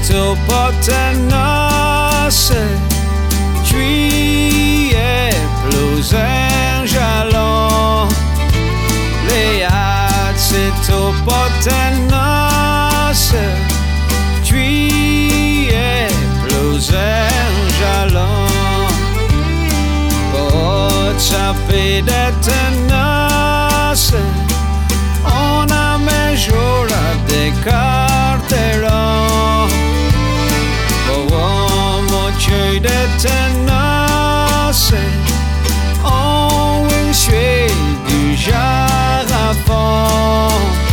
to porte noce, tu es plus un jalon. Léa, c'est to porte noce, tu es plus un jalon. Pour saper d'être noce, on a mes jours à des carterons. Pour moitié d'être noce, on will suer du jarafon.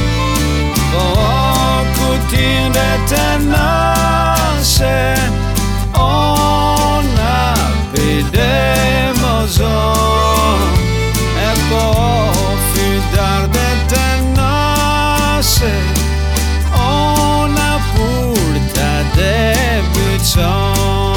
Pour couture d'être noce, on a fait des mozons. Et pour fudar d'être noce, on a pour ta débutant.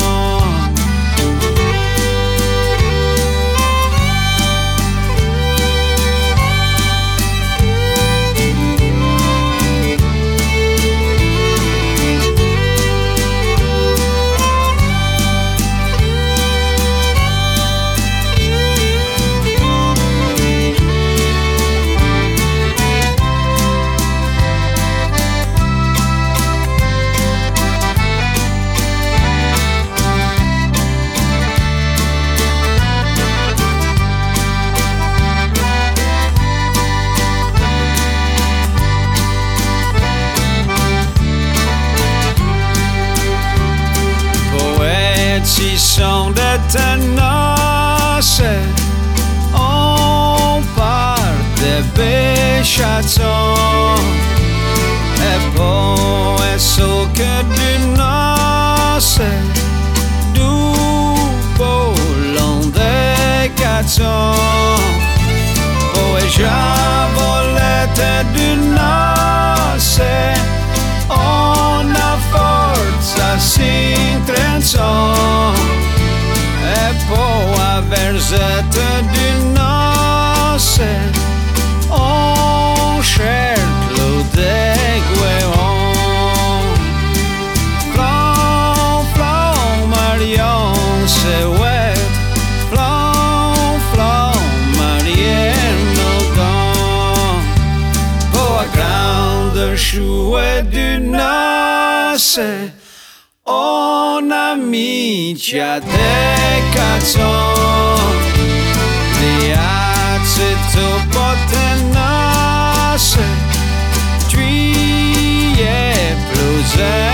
Si sont d'être noce, on part de béchatons. Et pour eso que du noce, du beau long des gâtons. Pour javolette du noce, on a force à s'intrenson. Et pour averzette du noce, on cherche l'eau des guéons. Flon, flon, marion, c'est ouette. Flon, flon, marienne, nos gants. Pour la grande chouette du noce, on a mis des cassons. Léa, c'est to porte noce, tu es plus